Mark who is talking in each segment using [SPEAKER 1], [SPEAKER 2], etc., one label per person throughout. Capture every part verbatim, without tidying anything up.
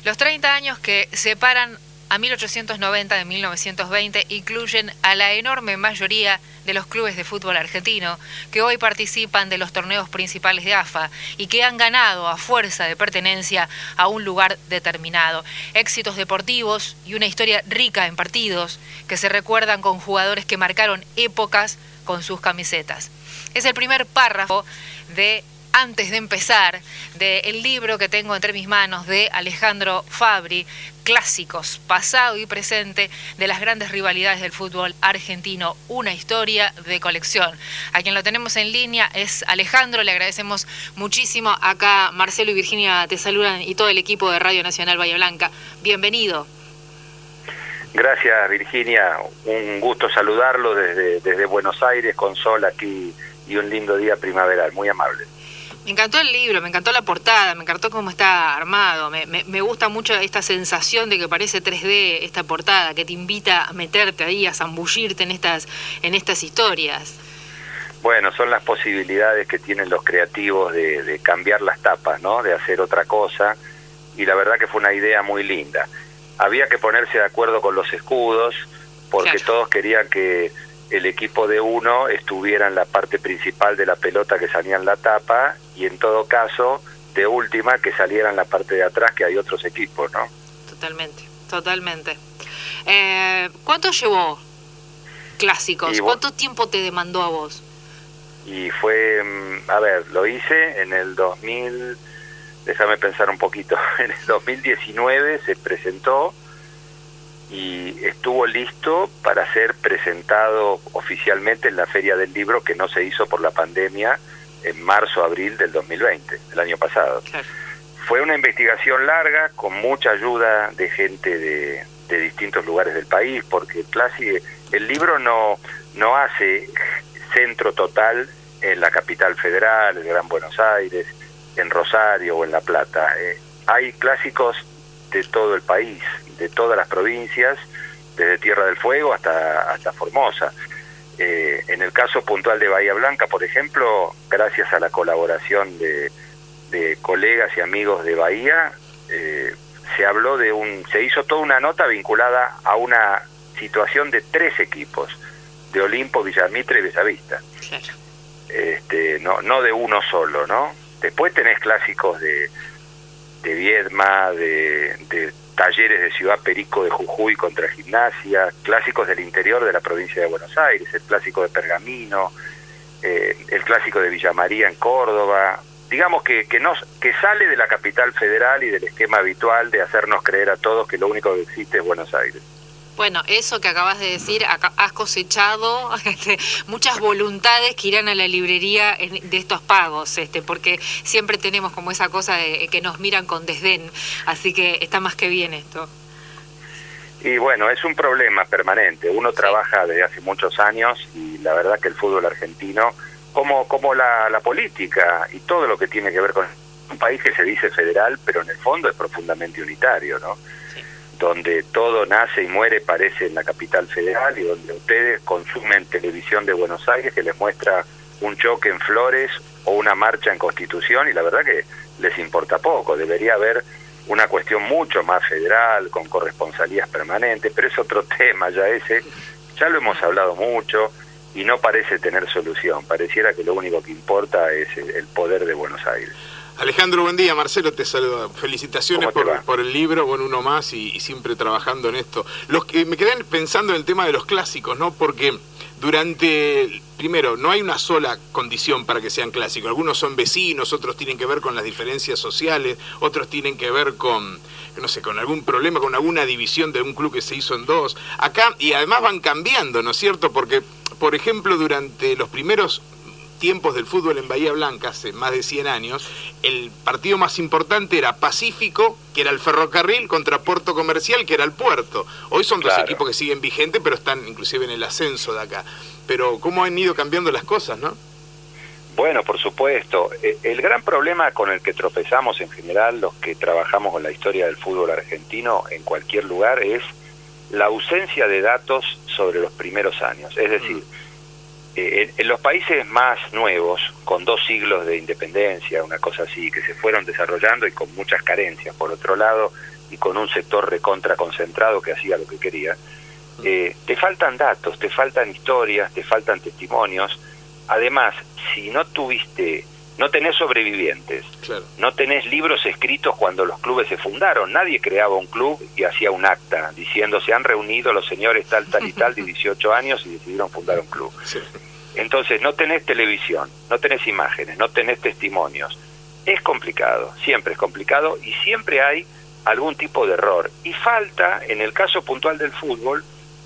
[SPEAKER 1] Los treinta años que separan a mil ochocientos noventa de mil novecientos veinte incluyen a la enorme mayoría de los clubes de fútbol argentino que hoy participan de los torneos principales de A F A y que han ganado a fuerza de pertenencia a un lugar determinado. Éxitos deportivos y una historia rica en partidos que se recuerdan con jugadores que marcaron épocas con sus camisetas. Es el primer párrafo de Antes de empezar, del libro que tengo entre mis manos de Alejandro Fabri, Clásicos, pasado y presente de las grandes rivalidades del fútbol argentino, una historia de colección. A quien lo tenemos en línea es Alejandro, le agradecemos muchísimo. Acá Marcelo y Virginia te saludan y todo el equipo de Radio Nacional Bahía Blanca. Bienvenido.
[SPEAKER 2] Gracias, Virginia, un gusto saludarlo desde, desde Buenos Aires, con sol aquí y un lindo día primaveral, muy amable.
[SPEAKER 1] Me encantó el libro, me encantó la portada, me encantó cómo está armado, me, me, me gusta mucho esta sensación de que parece tres D esta portada, que te invita a meterte ahí, a zambullirte en estas, en estas historias.
[SPEAKER 2] Bueno, son las posibilidades que tienen los creativos de, de cambiar las tapas, ¿no? De hacer otra cosa, y la verdad que fue una idea muy linda. Había que ponerse de acuerdo con los escudos, porque claro, todos querían que el equipo de uno estuviera en la parte principal de la pelota que salía en la tapa, y en todo caso, de última, que saliera en la parte de atrás, que hay otros equipos, ¿no?
[SPEAKER 1] Totalmente, totalmente. Eh, ¿Cuánto llevó Clásicos?
[SPEAKER 2] Y
[SPEAKER 1] ¿Cuánto tiempo te demandó a vos?
[SPEAKER 2] Y fue, a ver, lo hice en el dos mil, déjame pensar un poquito, en el dos mil diecinueve se presentó, y estuvo listo para ser presentado oficialmente en la Feria del Libro, que no se hizo por la pandemia, en marzo, abril del dos mil veinte, el año pasado. Claro. Fue una investigación larga, con mucha ayuda de gente de, de distintos lugares del país, porque Clasi, el libro no, no hace centro total en la capital federal, en Gran Buenos Aires, en Rosario o en La Plata. Eh, hay clásicos de todo el país, de todas las provincias, desde Tierra del Fuego hasta, hasta Formosa. Eh, en el caso puntual de Bahía Blanca, por ejemplo, gracias a la colaboración de, de colegas y amigos de Bahía, eh, se habló de un, se hizo toda una nota vinculada a una situación de tres equipos, de Olimpo, Villamitre y Bellavista. Claro. Este, no, no de uno solo, ¿no? Después tenés clásicos de, de Viedma, de, de Talleres de Ciudad Perico de Jujuy contra Gimnasia, clásicos del interior de la provincia de Buenos Aires, el clásico de Pergamino, eh, el clásico de Villa María en Córdoba. Digamos que, que, nos, que sale de la capital federal y del esquema habitual de hacernos creer a todos que lo único que existe es Buenos Aires.
[SPEAKER 1] Bueno, eso que acabas de decir, has cosechado este, muchas voluntades que irán a la librería en, de estos pagos, este, porque siempre tenemos como esa cosa de que nos miran con desdén, así que está más que bien esto.
[SPEAKER 2] Y bueno, es un problema permanente. Uno sí. trabaja desde hace muchos años y la verdad que el fútbol argentino, como, como la, la política y todo lo que tiene que ver con un país que se dice federal, pero en el fondo es profundamente unitario, ¿no? Donde todo nace y muere parece en la capital federal, y donde ustedes consumen televisión de Buenos Aires que les muestra un choque en Flores o una marcha en Constitución, y la verdad que les importa poco. Debería haber una cuestión mucho más federal, con corresponsalías permanentes, pero es otro tema ya ese, ya lo hemos hablado mucho y no parece tener solución. Pareciera que lo único que importa es el poder de Buenos Aires.
[SPEAKER 3] Alejandro, buen día. Marcelo te saluda. Felicitaciones por, por el libro, bueno, uno más y, y siempre trabajando en esto. Los que me quedé pensando en el tema de los clásicos, ¿no? Porque durante, primero, no hay una sola condición para que sean clásicos. Algunos son vecinos, otros tienen que ver con las diferencias sociales, otros tienen que ver con, no sé, con algún problema, con alguna división de un club que se hizo en dos. Acá, y además van cambiando, ¿no es cierto? Porque, por ejemplo, durante los primeros tiempos del fútbol en Bahía Blanca, hace más de cien años, el partido más importante era Pacífico, que era el Ferrocarril, contra Puerto Comercial, que era el Puerto. Hoy son dos claro. equipos que siguen vigentes, pero están inclusive en el ascenso de acá. Pero cómo han ido cambiando las cosas, ¿no?
[SPEAKER 2] Bueno, por supuesto. El gran problema con el que tropezamos en general los que trabajamos con la historia del fútbol argentino en cualquier lugar es la ausencia de datos sobre los primeros años. Es decir, mm. En, en los países más nuevos, con dos siglos de independencia, una cosa así, que se fueron desarrollando y con muchas carencias, por otro lado, y con un sector recontra concentrado que hacía lo que quería, eh, te faltan datos, te faltan historias, te faltan testimonios. Además, si no tuviste, no tenés sobrevivientes, claro. no tenés libros escritos cuando los clubes se fundaron, nadie creaba un club y hacía un acta diciendo se han reunido los señores tal, tal y tal de dieciocho años y decidieron fundar un club. Sí. Entonces no tenés televisión, no tenés imágenes, no tenés testimonios. Es complicado, siempre es complicado y siempre hay algún tipo de error. Y falta, en el caso puntual del fútbol,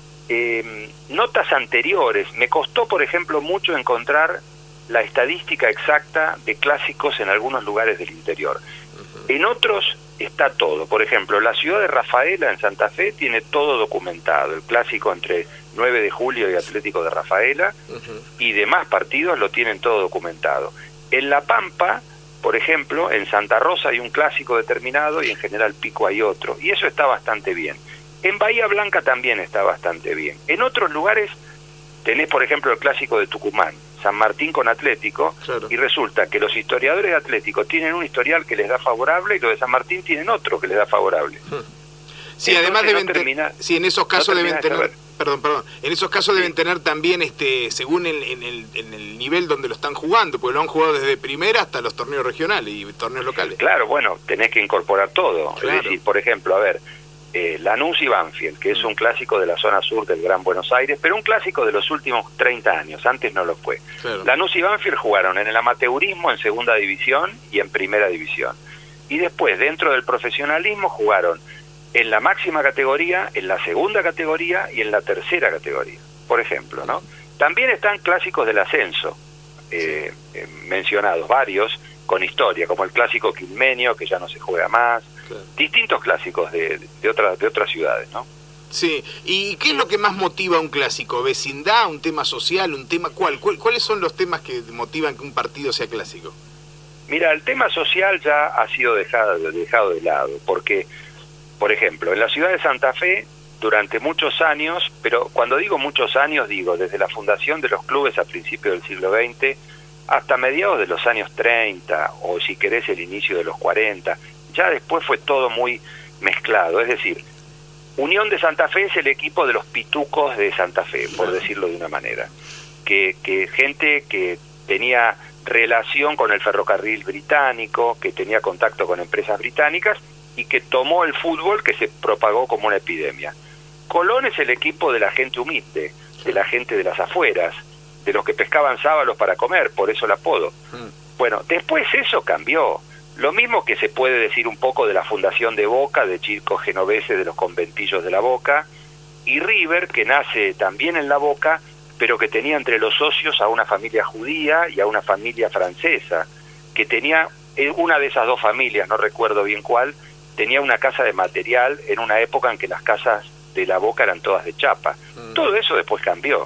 [SPEAKER 2] eh, notas anteriores. Me costó, por ejemplo, mucho encontrar la estadística exacta de clásicos en algunos lugares del interior. Uh-huh. En otros está todo. Por ejemplo, la ciudad de Rafaela, en Santa Fe, tiene todo documentado. El clásico entre nueve de julio y Atlético de Rafaela, uh-huh. y demás partidos lo tienen todo documentado. En La Pampa, por ejemplo, en Santa Rosa hay un clásico determinado y en General Pico hay otro. Y eso está bastante bien. En Bahía Blanca también está bastante bien. En otros lugares tenés, por ejemplo, el clásico de Tucumán, San Martín con Atlético, claro. y resulta que los historiadores de Atlético tienen un historial que les da favorable y los de San Martín tienen otro que les da favorable.
[SPEAKER 3] Sí, entonces, además deben no termina, sí, en esos casos no deben tener, perdón, perdón, en esos casos sí. deben tener también, este, según el, en, el, en el nivel donde lo están jugando, porque lo han jugado desde primera hasta los torneos regionales y torneos locales. Claro,
[SPEAKER 2] bueno, tenés que incorporar todo. Claro. Es decir, por ejemplo, a ver, Eh, Lanús y Banfield, que es un clásico de la zona sur del Gran Buenos Aires, pero un clásico de los últimos treinta años, antes no lo fue. Claro. Lanús y Banfield jugaron en el amateurismo en segunda división y en primera división. Y después, dentro del profesionalismo, jugaron en la máxima categoría, en la segunda categoría y en la tercera categoría, por ejemplo, ¿no? También están clásicos del ascenso, eh, eh, mencionados varios, con historia, como el clásico quilmeño, que ya no se juega más, claro. distintos clásicos de, de, otras, de otras ciudades, ¿no?
[SPEAKER 3] Sí, ¿y qué es lo que más motiva un clásico? ¿Vecindad, un tema social, un tema cuál? ¿Cuáles son los temas que motivan que un partido sea clásico?
[SPEAKER 2] Mira, el tema social ya ha sido dejado, dejado de lado, porque, por ejemplo, en la ciudad de Santa Fe, durante muchos años, pero cuando digo muchos años, digo desde la fundación de los clubes a principios del siglo veinte, hasta mediados de los años treinta, o si querés el inicio de los cuarenta, ya después fue todo muy mezclado. Es decir, Unión de Santa Fe es el equipo de los pitucos de Santa Fe, por decirlo de una manera. Que, que gente que tenía relación con el ferrocarril británico, que tenía contacto con empresas británicas, y que tomó el fútbol que se propagó como una epidemia. Colón es el equipo de la gente humilde, de la gente de las afueras, de los que pescaban sábalos para comer, por eso el apodo. Mm. Bueno, después eso cambió. Lo mismo que se puede decir un poco de la fundación de Boca, de chicos genoveses de los conventillos de la Boca, y River, que nace también en la Boca, pero que tenía entre los socios a una familia judía y a una familia francesa, que tenía, una de esas dos familias, no recuerdo bien cuál, tenía una casa de material en una época en que las casas de la Boca eran todas de chapa. Mm. Todo eso después cambió.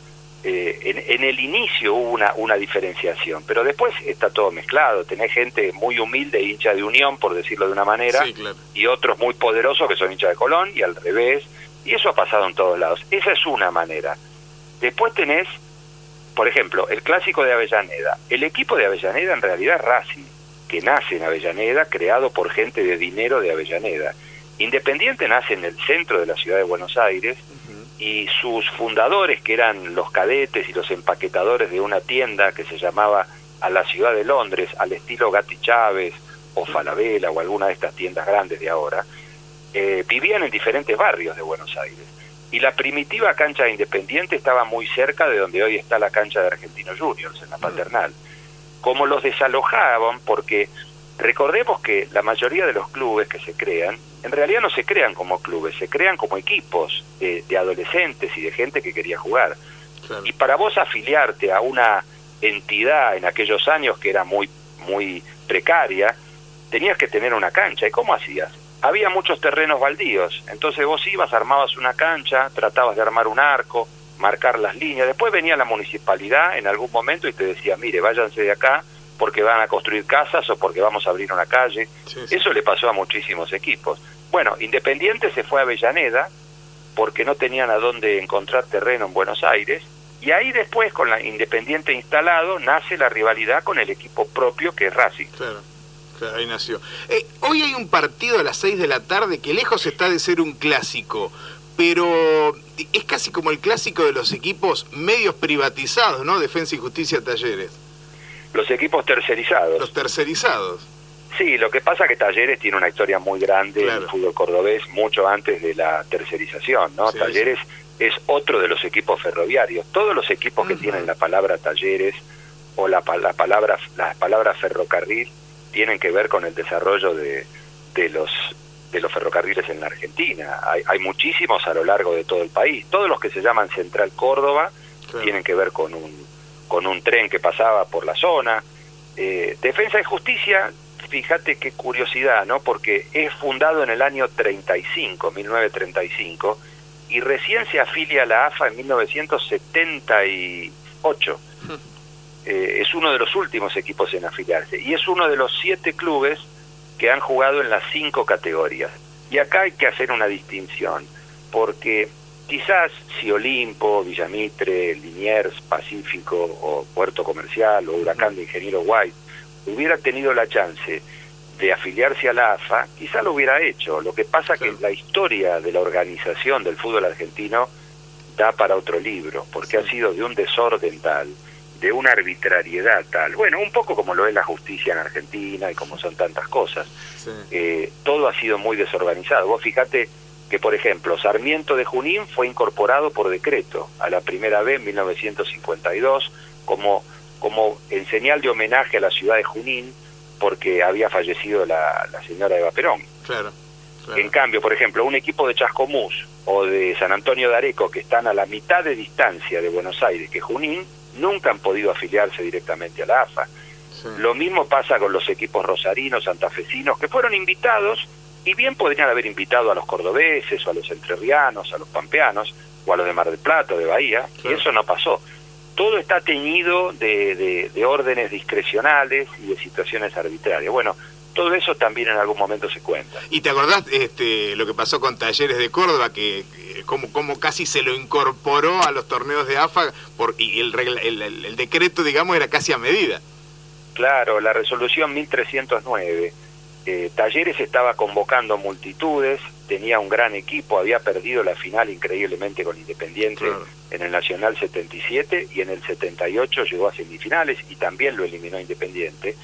[SPEAKER 2] Eh, en, en el inicio hubo una, una diferenciación, pero después está todo mezclado. Tenés gente muy humilde, hincha de Unión, por decirlo de una manera, sí, claro. y otros muy poderosos que son hinchas de Colón, y al revés, y eso ha pasado en todos lados. Esa es una manera. Después tenés, por ejemplo, el clásico de Avellaneda. El equipo de Avellaneda en realidad es Racing, que nace en Avellaneda, creado por gente de dinero de Avellaneda. Independiente nace en el centro de la ciudad de Buenos Aires, y sus fundadores, que eran los cadetes y los empaquetadores de una tienda que se llamaba A la Ciudad de Londres, al estilo Gatti Chávez o Falabella o alguna de estas tiendas grandes de ahora, eh, vivían en diferentes barrios de Buenos Aires. Y la primitiva cancha de Independiente estaba muy cerca de donde hoy está la cancha de Argentinos Juniors, en la Paternal. Como los desalojaban, porque recordemos que la mayoría de los clubes que se crean, en realidad no se crean como clubes, se crean como equipos de, de adolescentes y de gente que quería jugar. Claro. Y para vos afiliarte a una entidad en aquellos años que era muy, muy precaria, tenías que tener una cancha. ¿Y cómo hacías? Había muchos terrenos baldíos, entonces vos ibas, armabas una cancha, tratabas de armar un arco, marcar las líneas, después venía la municipalidad en algún momento y te decía, mire, váyanse de acá, porque van a construir casas o porque vamos a abrir una calle. Sí, sí. Eso le pasó a muchísimos equipos. Bueno, Independiente se fue a Avellaneda porque no tenían a dónde encontrar terreno en Buenos Aires, y ahí después, con la Independiente instalado, nace la rivalidad con el equipo propio que es Racing.
[SPEAKER 3] Claro. Claro, ahí nació. Eh, hoy hay un partido a las seis de la tarde que lejos está de ser un clásico, pero es casi como el clásico de los equipos medios privatizados, ¿no? Defensa y Justicia, Talleres.
[SPEAKER 2] Los equipos tercerizados.
[SPEAKER 3] Los tercerizados.
[SPEAKER 2] Sí, lo que pasa es que Talleres tiene una historia muy grande
[SPEAKER 3] claro.
[SPEAKER 2] en el fútbol cordobés, mucho antes de la tercerización, ¿no? Sí, Talleres sí. es otro de los equipos ferroviarios. Todos los equipos uh-huh. que tienen la palabra Talleres o la, la palabra la palabra ferrocarril tienen que ver con el desarrollo de, de los de los ferrocarriles en la Argentina. Hay, hay muchísimos a lo largo de todo el país. Todos los que se llaman Central Córdoba claro. tienen que ver con un con un tren que pasaba por la zona. Eh, Defensa y Justicia, fíjate qué curiosidad, ¿no? Porque es fundado en el año treinta y cinco, mil novecientos treinta y cinco, y recién se afilia a la A F A en mil novecientos setenta y ocho. Eh, es uno de los últimos equipos en afiliarse y es uno de los siete clubes que han jugado en las cinco categorías. Y acá hay que hacer una distinción, porque quizás si Olimpo, Villamitre, Liniers, Pacífico o Puerto Comercial o Huracán de Ingeniero White hubiera tenido la chance de afiliarse a la A F A, quizás lo hubiera hecho. Lo que pasa es sí. que la historia de la organización del fútbol argentino da para otro libro, porque sí. ha sido de un desorden tal, de una arbitrariedad tal, bueno, un poco como lo es la justicia en Argentina y como son tantas cosas. Sí. Eh, todo ha sido muy desorganizado. Vos fíjate que, por ejemplo, Sarmiento de Junín fue incorporado por decreto a la primera vez en mil novecientos cincuenta y dos como, como en señal de homenaje a la ciudad de Junín, porque había fallecido la, la señora Eva Perón.
[SPEAKER 3] Claro, claro.
[SPEAKER 2] En cambio, por ejemplo, un equipo de Chascomús o de San Antonio de Areco, que están a la mitad de distancia de Buenos Aires que Junín, nunca han podido afiliarse directamente a la A F A. Sí. Lo mismo pasa con los equipos rosarinos, santafesinos, que fueron invitados, y bien podrían haber invitado a los cordobeses, o a los entrerrianos, a los pampeanos, o a los de Mar del Plata, o de Bahía, sí. y eso no pasó. Todo está teñido de, de, de órdenes discrecionales y de situaciones arbitrarias. Bueno, todo eso también en algún momento se cuenta.
[SPEAKER 3] ¿Y te acordás este, lo que pasó con Talleres de Córdoba, que como, como casi se lo incorporó a los torneos de A F A por, y el, el, el, el decreto, digamos, era casi a medida?
[SPEAKER 2] Claro, la resolución mil trescientos nueve. Eh, Talleres estaba convocando multitudes, tenía un gran equipo, había perdido la final increíblemente con Independiente claro. en el Nacional setenta y siete, y en el setenta y ocho llegó a semifinales y también lo eliminó Independiente.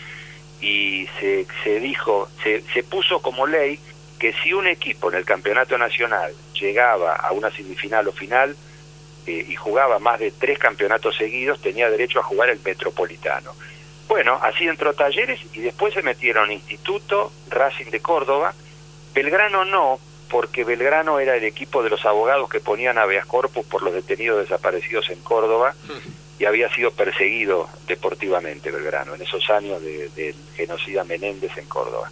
[SPEAKER 2] Y se, se dijo, se, se puso como ley que si un equipo en el campeonato nacional llegaba a una semifinal o final eh, y jugaba más de tres campeonatos seguidos, tenía derecho a jugar el Metropolitano. Bueno, así entró Talleres y después se metieron Instituto, Racing de Córdoba, Belgrano no, porque Belgrano era el equipo de los abogados que ponían habeas corpus por los detenidos desaparecidos en Córdoba, y había sido perseguido deportivamente Belgrano en esos años del de, de genocida Menéndez en Córdoba.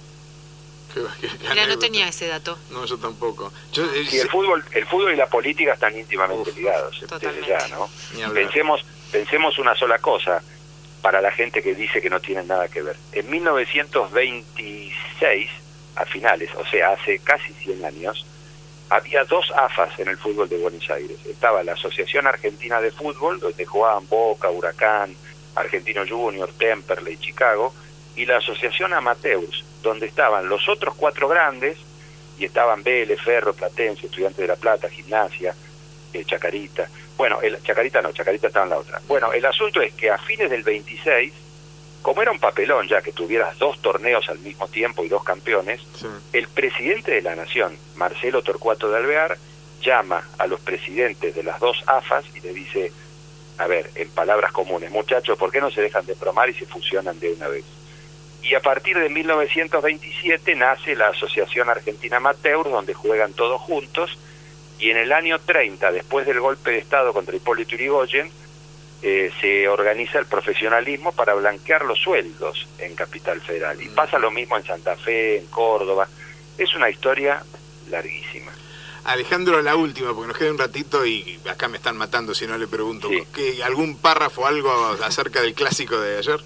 [SPEAKER 1] Qué, qué, qué Mira, no tenía ese dato.
[SPEAKER 3] No, yo tampoco. Yo, eh,
[SPEAKER 2] sí, el fútbol, el fútbol y la política están íntimamente uf, ligados.
[SPEAKER 1] Totalmente.
[SPEAKER 2] Desde ya, ¿no? Pensemos, pensemos una sola cosa para la gente que dice que no tienen nada que ver. En mil novecientos veintiséis, a finales, o sea, hace casi cien años, había dos A F As en el fútbol de Buenos Aires. Estaba la Asociación Argentina de Fútbol, donde jugaban Boca, Huracán, Argentino Junior, Temperley, Chicago, y la Asociación Amateurs, donde estaban los otros cuatro grandes, y estaban Vélez, Ferro, Platense, Estudiantes de La Plata, Gimnasia, eh, Chacarita. Bueno, el, Chacarita no, Chacarita estaba en la otra. Bueno, el asunto es que a fines del veintiséis, como era un papelón ya que tuvieras dos torneos al mismo tiempo y dos campeones, sí. el presidente de la Nación, Marcelo Torcuato de Alvear, llama a los presidentes de las dos A F As y le dice, a ver, en palabras comunes, muchachos, ¿por qué no se dejan de bromar y se fusionan de una vez? Y a partir de mil novecientos veintisiete nace la Asociación Argentina Amateur, donde juegan todos juntos, y en el año treinta, después del golpe de Estado contra Hipólito Yrigoyen, Eh, se organiza el profesionalismo para blanquear los sueldos en Capital Federal. Y pasa lo mismo en Santa Fe, en Córdoba. Es una historia larguísima.
[SPEAKER 3] Alejandro, la última, porque nos queda un ratito y acá me están matando si no le pregunto. Sí. ¿Qué, ¿Algún párrafo, algo acerca del clásico de ayer?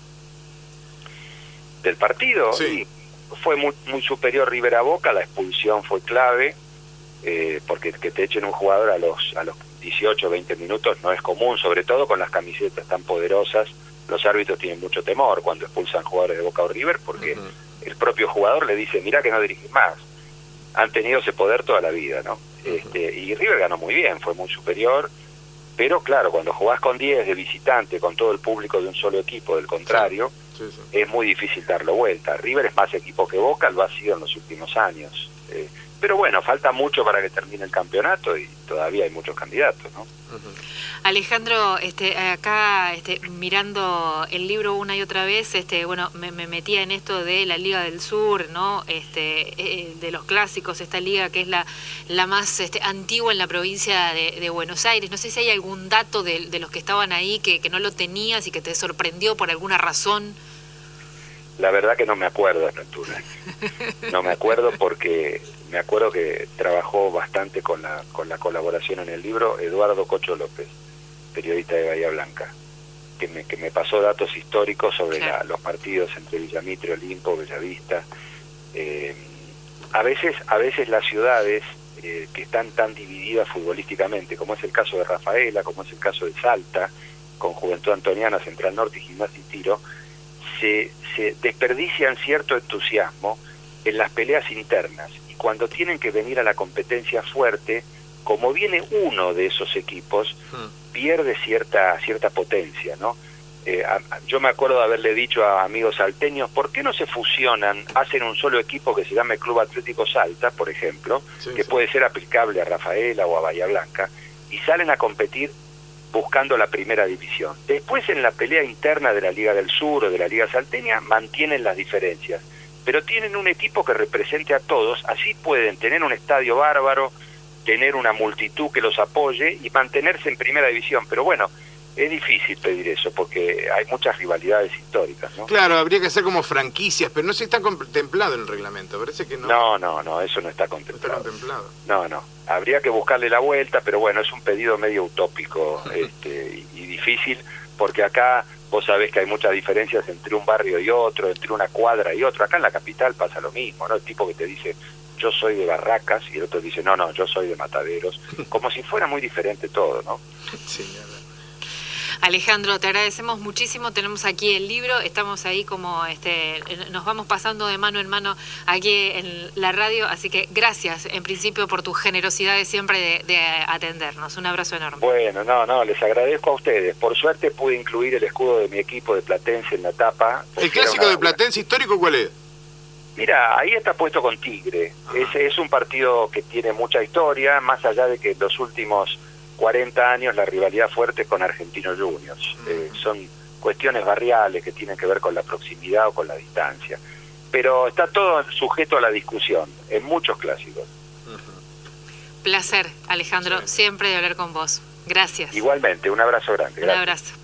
[SPEAKER 2] ¿Del partido?
[SPEAKER 3] Sí.
[SPEAKER 2] Y fue muy, muy superior River a Boca, la expulsión fue clave, eh, porque que te echen un jugador a los... A los dieciocho, veinte minutos no es común, sobre todo con las camisetas tan poderosas los árbitros tienen mucho temor cuando expulsan jugadores de Boca o River, porque uh-huh. el propio jugador le dice, mirá que no dirigís más. Han tenido ese poder toda la vida, ¿no? Uh-huh. Este, y River ganó muy bien, fue muy superior, pero claro, cuando jugás con diez de visitante, con todo el público de un solo equipo, del contrario, sí, sí, sí. es muy difícil darlo vuelta. River es más equipo que Boca, lo ha sido en los últimos años. Eh, pero bueno, falta mucho para que termine el campeonato y todavía hay muchos candidatos, ¿no?
[SPEAKER 1] Uh-huh. Alejandro, este, acá este, mirando el libro una y otra vez, este, bueno, me, me metía en esto de la Liga del Sur, ¿no? Este, eh, de los clásicos, esta liga que es la, la más este, antigua en la provincia de, de Buenos Aires. No sé si hay algún dato de, de los que estaban ahí que, que no lo tenías y que te sorprendió por alguna razón.
[SPEAKER 2] La verdad que no me acuerdo, Ventura. No me acuerdo porque me acuerdo que trabajó bastante con la con la colaboración en el libro Eduardo Cocho López, periodista de Bahía Blanca, que me, que me pasó datos históricos sobre claro. la, los partidos entre Villamitre, Olimpo, Bellavista. Eh, a veces, a veces las ciudades eh, que están tan divididas futbolísticamente, como es el caso de Rafaela, como es el caso de Salta, con Juventud Antoniana, Central Norte y Gimnasia y Tiro, se, se desperdician cierto entusiasmo en las peleas internas, y cuando tienen que venir a la competencia fuerte, como viene uno de esos equipos, hmm. pierde cierta cierta potencia, ¿no? Eh, a, a, yo me acuerdo de haberle dicho a amigos salteños, ¿por qué no se fusionan, hacen un solo equipo que se llame Club Atlético Salta, por ejemplo, sí, que sí. puede ser aplicable a Rafaela o a Bahía Blanca, y salen a competir buscando la primera división? Después, en la pelea interna de la Liga del Sur o de la Liga Salteña, mantienen las diferencias, pero tienen un equipo que represente a todos, así pueden tener un estadio bárbaro, tener una multitud que los apoye y mantenerse en primera división. Pero bueno, es difícil pedir eso porque hay muchas rivalidades históricas, ¿no?
[SPEAKER 3] Claro, habría que hacer como franquicias, pero no se está contemplado en el reglamento, parece que no.
[SPEAKER 2] No, no, no, eso no está contemplado.
[SPEAKER 3] No está contemplado.
[SPEAKER 2] No, no, habría que buscarle la vuelta, pero bueno, es un pedido medio utópico este, y, y difícil, porque acá vos sabés que hay muchas diferencias entre un barrio y otro, entre una cuadra y otro. Acá en la capital pasa lo mismo, ¿no? El tipo que te dice, yo soy de Barracas, y el otro dice, no, no, yo soy de Mataderos, como si fuera muy diferente todo, ¿no?
[SPEAKER 3] Sí, verdad.
[SPEAKER 1] Alejandro, te agradecemos muchísimo, tenemos aquí el libro, estamos ahí como, este, nos vamos pasando de mano en mano aquí en la radio, así que gracias en principio por tu generosidad de siempre de, de atendernos, un abrazo enorme.
[SPEAKER 2] Bueno, no, no, les agradezco a ustedes, por suerte pude incluir el escudo de mi equipo de Platense en la tapa.
[SPEAKER 3] ¿El clásico una, de Platense histórico cuál es?
[SPEAKER 2] Mira, ahí está puesto con Tigre, es, es un partido que tiene mucha historia, más allá de que en los últimos cuarenta años la rivalidad fuerte con Argentinos Juniors. Uh-huh. Eh, son cuestiones barriales que tienen que ver con la proximidad o con la distancia. Pero está todo sujeto a la discusión en muchos clásicos.
[SPEAKER 1] Uh-huh. Placer, Alejandro, sí. siempre de hablar con vos. Gracias.
[SPEAKER 2] Igualmente, un abrazo grande.
[SPEAKER 1] Un
[SPEAKER 2] Gracias.
[SPEAKER 1] abrazo.